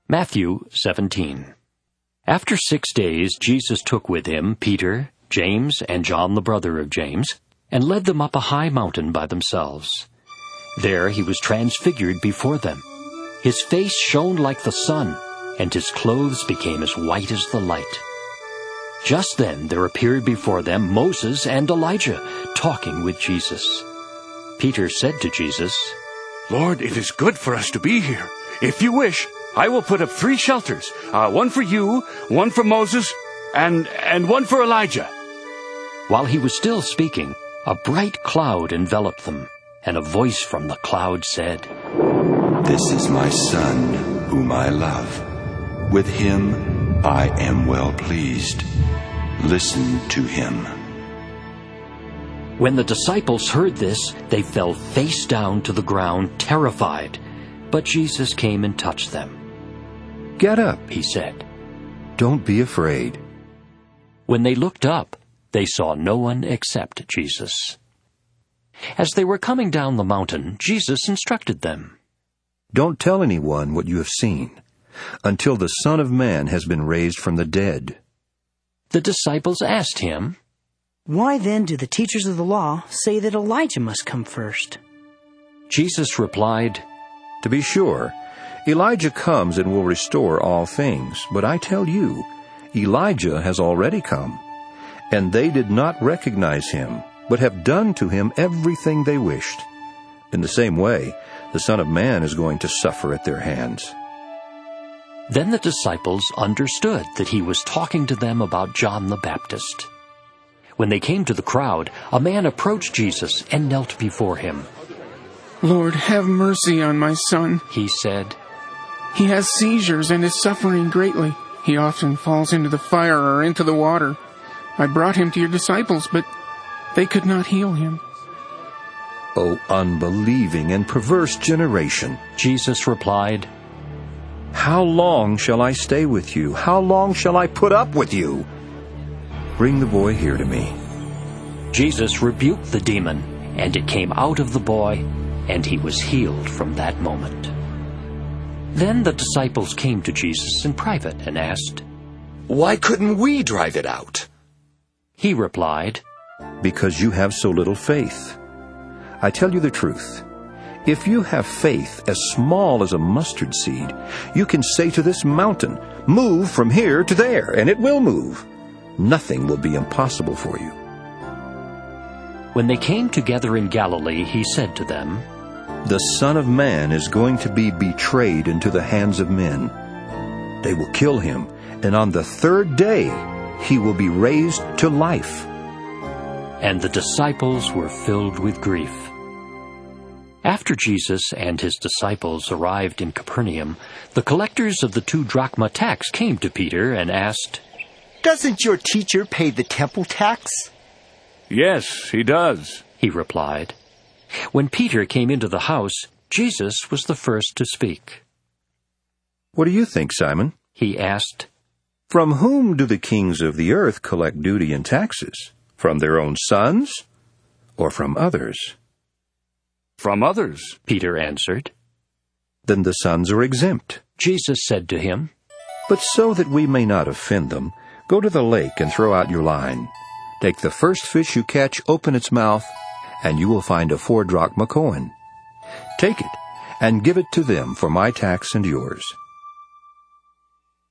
Matthew 17. After 6 days Jesus took with him Peter, James, and John the brother of James, and led them up a high mountain by themselves. There he was transfigured before them. His face shone like the sun, and his clothes became as white as the light. Just then there appeared before them Moses and Elijah, talking with Jesus. Peter said to Jesus, "Lord, it is good for us to be here. If you wish, I will put up 3 shelters, one for you, one for Moses, and one for Elijah." While he was still speaking, a bright cloud enveloped them, and a voice from the cloud said, "This is my Son, whom I love. With him I am well pleased. Listen to him." When the disciples heard this, they fell face down to the ground, terrified. But Jesus came and touched them. "Get up," he said. "Don't be afraid." When they looked up, they saw no one except Jesus. As they were coming down the mountain, Jesus instructed them. "Don't tell anyone what you have seen, until the Son of Man has been raised from the dead." The disciples asked him, "Why then do the teachers of the law say that Elijah must come first?" Jesus replied, "To be sure, Elijah comes and will restore all things. But I tell you, Elijah has already come, and they did not recognize him, but have done to him everything they wished. In the same way, the Son of Man is going to suffer at their hands." Then the disciples understood that he was talking to them about John the Baptist. When they came to the crowd, a man approached Jesus and knelt before him. "Lord, have mercy on my son," he said. "He has seizures and is suffering greatly. He often falls into the fire or into the water. I brought him to your disciples, but they could not heal him." "O unbelieving and perverse generation," Jesus replied, "how long shall I stay with you? How long shall I put up with you? Bring the boy here to me." Jesus rebuked the demon, and it came out of the boy, and he was healed from that moment. Then the disciples came to Jesus in private and asked, "Why couldn't we drive it out?" He replied, "Because you have so little faith. I tell you the truth. If you have faith as small as a mustard seed, you can say to this mountain, 'Move from here to there,' and it will move. Nothing will be impossible for you." When they came together in Galilee, he said to them, "The Son of Man is going to be betrayed into the hands of men. They will kill him, and on the 3rd day he will be raised to life." And the disciples were filled with grief. After Jesus and his disciples arrived in Capernaum, the collectors of the 2 drachma tax came to Peter and asked, "Doesn't your teacher pay the temple tax?" "Yes, he does," he replied. When Peter came into the house, Jesus was the first to speak. "What do you think, Simon?" he asked. "From whom do the kings of the earth collect duty and taxes? From their own sons, or from others?" "From others," Peter answered. "Then the sons are exempt." Jesus said to him, "But so that we may not offend them, go to the lake and throw out your line. Take the first fish you catch, open its mouth, and you will find a 4 drachma coin. Take it and give it to them for my tax and yours.